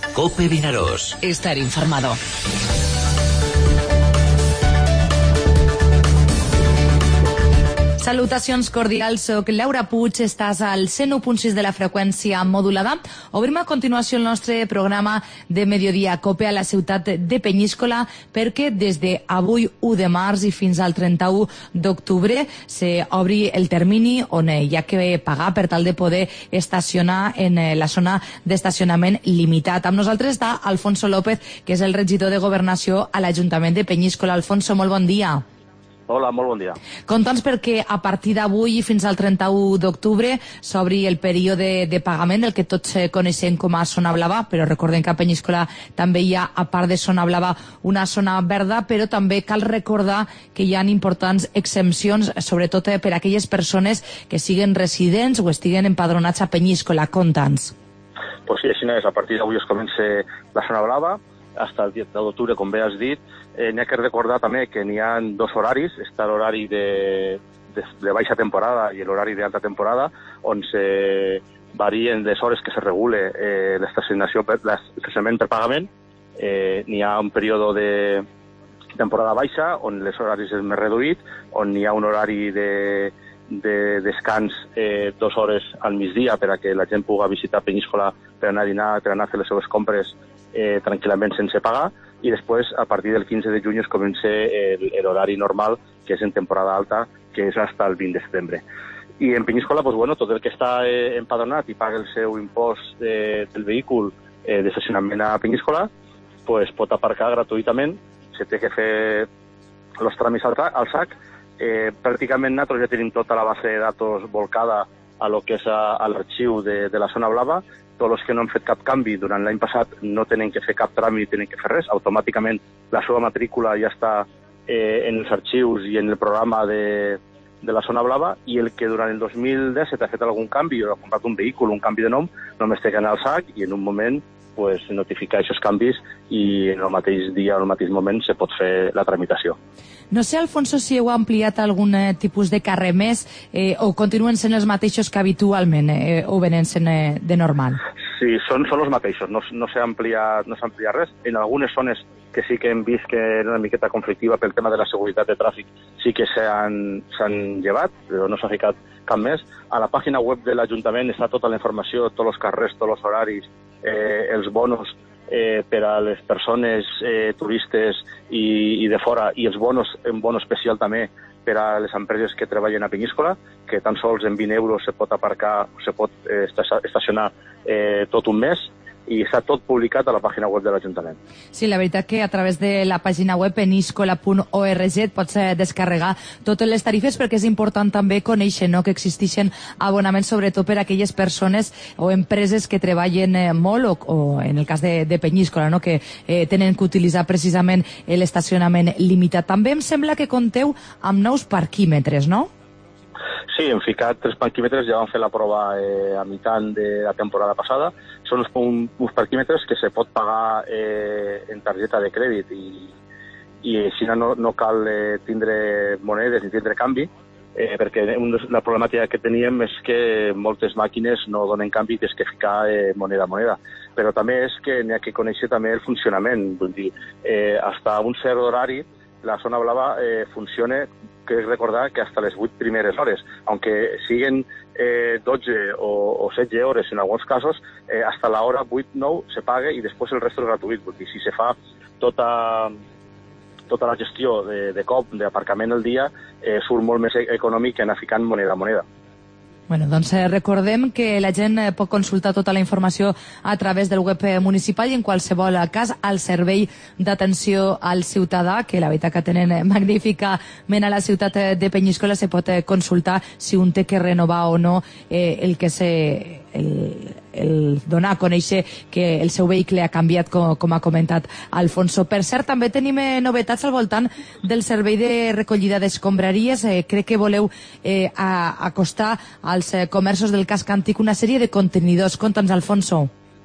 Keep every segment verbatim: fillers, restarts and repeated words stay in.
COPE Vinaròs. Estar informado. Salutacions cordials, soc Laura Puig, estàs al cent u punt sis de la freqüència modulada. Obrim a continuació el nostre programa de Mediodía COPE a la ciutat de Penyíscola perquè des d'avui u de març i fins al trenta-u d'octubre s'obri el termini on hi ha que pagar per tal de poder estacionar en la zona d'estacionament limitat. Amb nosaltres està Alfonso López, que és el regidor de Governació a l'Ajuntament de Penyíscola. Alfonso, molt bon dia. Hola, molt bon dia. Conta'ns perquè a partir d'avui fins al trenta-u d'octubre s'obri el període de pagament, el que tots coneixem com a zona blava, però recordem que a Penyíscola també hi ha, a part de zona blava, una zona verda, però també cal recordar que hi ha importants exempcions, sobretot per a aquelles persones que siguen residents o estiguen empadronats a Penyíscola. Conta'ns. Pues sí, així és. A partir d'avui es comença la zona blava, fins al dia d'octubre, com bé has dit. Eh, n'hi ha que recordar també que n'hi ha dos horaris. Està l'horari de, de, de baixa temporada i l'horari d'alta temporada, on se varien les hores que se regule eh, l'estacionació per, l'estacionament per pagament. Eh, n'hi ha un període de temporada baixa, on les horaris és més reduït, on hi ha un horari de, de descans eh, dues hores al migdia per a que la gent pugui visitar Penyíscola per anar a dinar, per anar a fer les seves compres Eh, tranquil·lament sense pagar, i després a partir del quinze de juny es comença l'horari normal, que és en temporada alta, que és fins al vint de setembre. I en Penyíscola, pues, bueno, tot el que està eh, empadronat i paga el seu impost eh, del vehícul eh, d'estacionament a Penyíscola, pues, pot aparcar gratuïtament, se té que fer els tràmits al, al sac. Eh, pràcticament nosaltres ja tenim tota la base de datos volcada a lo que és a, a l'arxiu de, de la zona blava. Tots els que no han fet cap canvi durant l'any passat no tenen que fer cap tràmit, tenen que fer res. Automàticament la seva matrícula ja està eh, en els arxius i en el programa de, de la zona blava, i el que durant el dos mil disset ha fet algun canvi o ha comprat un vehícul, un canvi de nom, només té que anar al sac i en un moment pues, notificar aquests canvis i en el mateix dia o en el mateix moment se pot fer la tramitació. No sé, Alfonso, si heu ampliat algun eh, tipus de carrer més eh, o continuen sent els mateixos que habitualment eh, o venen sent eh, de normal? Sí, són, són els mateixos, no, no s'ha ampliat, no s'ha ampliat res. En algunes zones que sí que hem vist que era una miqueta conflictiva pel tema de la seguretat de tràfic, sí que s'han llevat, però no s'ha ficat cap més. A la pàgina web de l'Ajuntament està tota la informació, tots els carrers, tots els horaris, eh, els bonos eh, per a les persones eh, turistes i, i de fora, i els bonos, un bono especial també per a les empreses que treballen a Penyíscola, que tan sols en vint euros se pot aparcar, se pot eh, estacionar eh, tot un mes, i està tot publicat a la pàgina web de l'Ajuntament. Sí, la veritat que a través de la pàgina web penyíscola punt org et pots descarregar totes les tarifes, perquè és important també conèixer, no?, que existeixen abonaments sobretot per a aquelles persones o empreses que treballen eh, molt o, o en el cas de, de Penyíscola, no?, que eh, tenen que utilitzar precisament l'estacionament limitat. També em sembla que compteu amb nous parquímetres, no? Sí, hem ficat tres parquímetres, ja vam fer la prova eh, a mitjan de la temporada passada. Són uns, uns parquímetres que se pot pagar eh, en targeta de crèdit i, i així no, no cal eh, tindre monedes ni tindre canvi, eh, perquè la problemàtica que teníem és que moltes màquines no donen canvi, tens que ficar eh, moneda a moneda. Però també és que n'hi ha que conèixer també el funcionament, vull dir, eh, hasta un cert horari la zona blava eh, funciona, que és recordar que hasta les vuit primeres hores, aunque siguen eh, dotze o, o setze hores en alguns casos, eh, hasta la hora vuit nou se paga i després el resto és gratuït, perquè si se fa tota, tota la gestió de, de cop d'aparcament al dia, eh, surt molt més econòmic que anar ficant moneda a moneda. Bueno, doncs eh, recordem que la gent eh, pot consultar tota la informació a través del web municipal i en qualsevol cas al servei d'atenció al ciutadà, que la veritat que tenen eh, magníficament a la ciutat de Penyíscola, se pot eh, consultar si un té que renovar o no eh, el que se... El, el donar a conèixer que el seu vehicle ha canviat, com, com ha comentat Alfonso. Per cert, també tenim eh, novetats al voltant del servei de recollida d'escombraries. Eh, crec que voleu eh, a, acostar als eh, comerços del casc antic una sèrie de contenidors. Conta'ns, Alfonso.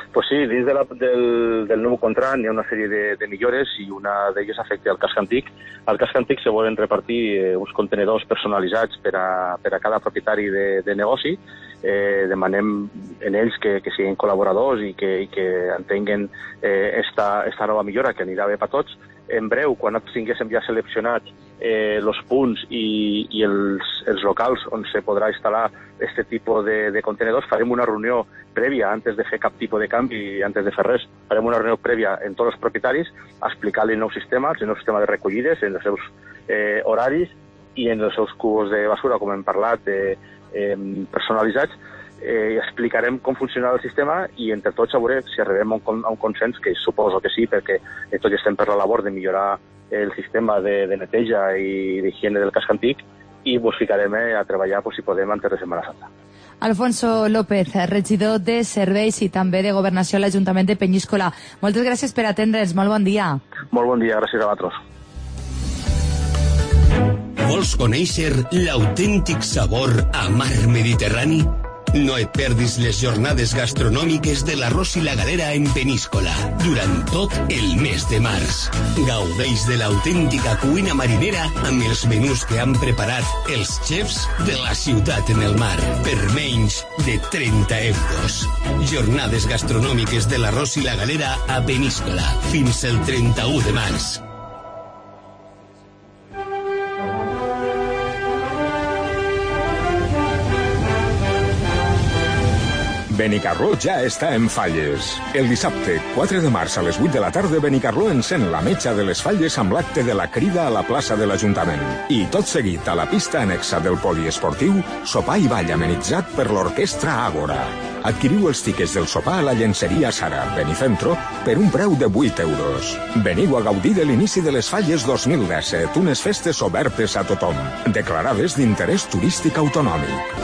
Pues sí, dins de la, del, del nou contracte hi ha una sèrie de, de millores i una d'elles afecta al casc antic. Al casc antic se volen repartir eh, uns contenedors personalitzats per a, per a cada propietari de, de negoci. Eh, demanem en ells que, que siguin col·laboradors i que, i que entenguen eh, esta, esta nova millora que anirà bé per tots. En breu, quan tinguéssim ja seleccionats eh, els punts i, i els, els locals on se podrà instal·lar aquest tipus de, de contenedors, farem una reunió prèvia antes de fer cap tipus de canvi i antes de fer res. Farem una reunió prèvia en tots els propietaris a explicar-li el nou sistema, el nou sistema de recollides, en els seus eh, horaris i en els seus cubos de basura, com hem parlat, eh, eh, personalitzats. Eh, explicarem com funciona el sistema i entre tots a veure si arribem a un, a un consens, que suposo que sí, perquè eh, tots estem per la labor de millorar el sistema de, de neteja i d'higiene del casc antic i ens ficarem eh, a treballar pues, si podem antes de Setmana Santa. Alfonso López, regidor de Serveis i també de Governació a l'Ajuntament de Peníscola. Moltes gràcies per atendre'ns. Molt bon dia. Molt bon dia, gràcies a vosaltres. Vols conèixer l'autèntic sabor a mar Mediterrani? No et perdis les jornades gastronòmiques de l'Arròs i la Galera en Peníscola durant tot el mes de març. Gaudeix de l'autèntica cuina marinera amb els menús que han preparat els xefs de la ciutat en el mar per menys de trenta euros. Jornades gastronòmiques de l'Arròs i la Galera a Peníscola fins el trenta-u de març. Benicarló ja està en Falles. El dissabte, quatre de març a les vuit de la tarda, Benicarló encén la metxa de les Falles amb l'acte de la crida a la plaça de l'Ajuntament. I tot seguit, a la pista anexa del poliesportiu, sopar i ball amenitzat per l'orquestra Àgora. Adquiriu els tiquets del sopar a la llenceria Sara, Benicentro, per un preu de vuit euros. Veniu a gaudir de l'inici de les Falles dos mil disset, unes festes obertes a tothom, declarades d'interès turístic autonòmic.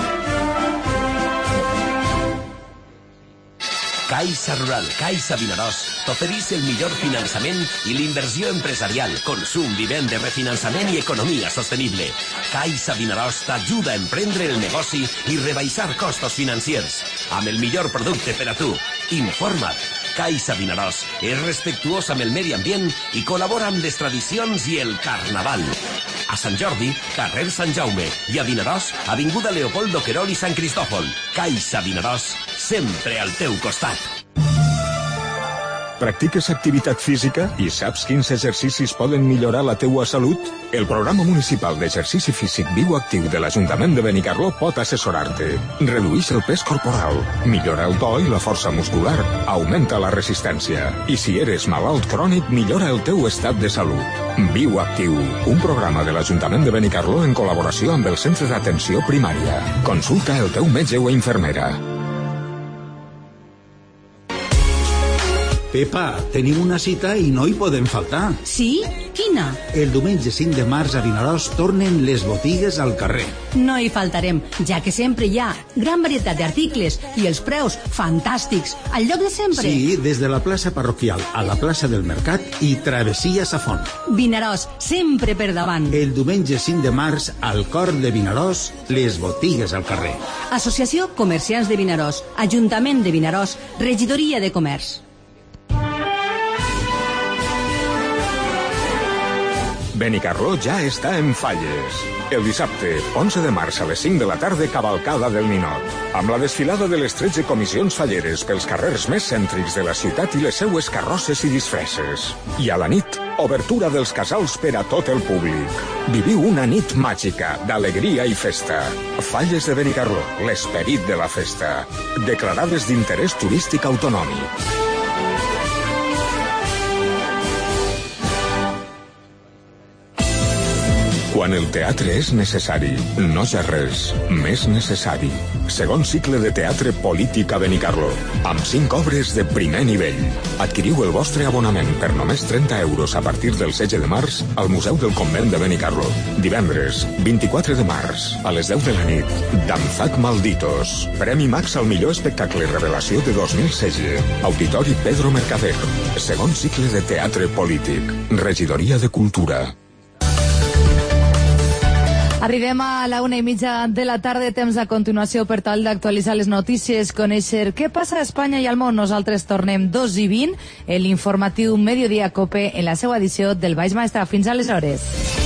Caixa Rural, Caixa Vinaròs, t'ofereix el millor finançament i l'inversió empresarial, consum, vivenda, refinançament i economia sostenible. Caixa Vinaròs t'ajuda a emprendre el negoci i rebaixar costos financiers, amb el millor producte per a tu. Informa't. Caixa Vinaròs és respectuós amb el medi ambient i col·labora amb les tradicions i el carnaval. A Sant Jordi, carrer Sant Jaume, i a Vinaròs, avinguda Leopoldo Querol i Sant Cristòfol. Caixa Vinaròs, sempre al teu costat. Practiques activitat física i saps quins exercicis poden millorar la teua salut? El Programa Municipal d'Exercici Físic Viu Actiu de l'Ajuntament de Benicarló pot assessorar-te. Redueix el pes corporal, millora el to i la força muscular, augmenta la resistència. I si eres malalt crònic, millora el teu estat de salut. Viu Actiu, un programa de l'Ajuntament de Benicarló en col·laboració amb el Centre d'Atenció Primària. Consulta el teu metge o infermera. Pepa, tenim una cita i no hi podem faltar. Sí? Quina? El diumenge cinc de març a Vinaròs tornen les botigues al carrer. No hi faltarem, ja que sempre hi ha gran varietat d'articles i els preus fantàstics, al lloc de sempre. Sí, des de la plaça parroquial a la plaça del Mercat i travessia Safont. Vinaròs, sempre per davant. El diumenge cinc de març, al cor de Vinaròs, les botigues al carrer. Associació Comerciants de Vinaròs, Ajuntament de Vinaròs, Regidoria de Comerç. Benicarló ja està en Falles. El dissabte, onze de març a les cinc de la tarda, cavalcada del Ninot, amb la desfilada de les tretze comissions falleres pels carrers més cèntrics de la ciutat i les seues carrosses i disfresses. I a la nit, obertura dels casals per a tot el públic. Viviu una nit màgica, d'alegria i festa. Falles de Benicarló, l'esperit de la festa. Declarades d'interès turístic autonòmic. Quan el teatre és necessari, no hi ha res més necessari. Segon cicle de teatre polític a Benicarló, amb cinc obres de primer nivell. Adquiriu el vostre abonament per només trenta euros a partir del setze de març al Museu del Convent de Benicarló. Divendres, vint-i-quatre de març, a les deu de la nit, Danzad Malditos. Premi Max al millor espectacle revelació de dos mil setze. Auditori Pedro Mercader. Segon cicle de teatre polític. Regidoria de Cultura. Arribem a la una i mitja de la tarda, temps a continuació per tal d'actualitzar les notícies, conèixer què passa a Espanya i al món. Nosaltres tornem dos i vint, en l'informatiu Mediodía Cope, en la seva edició del Baix Maestrat. Fins aleshores.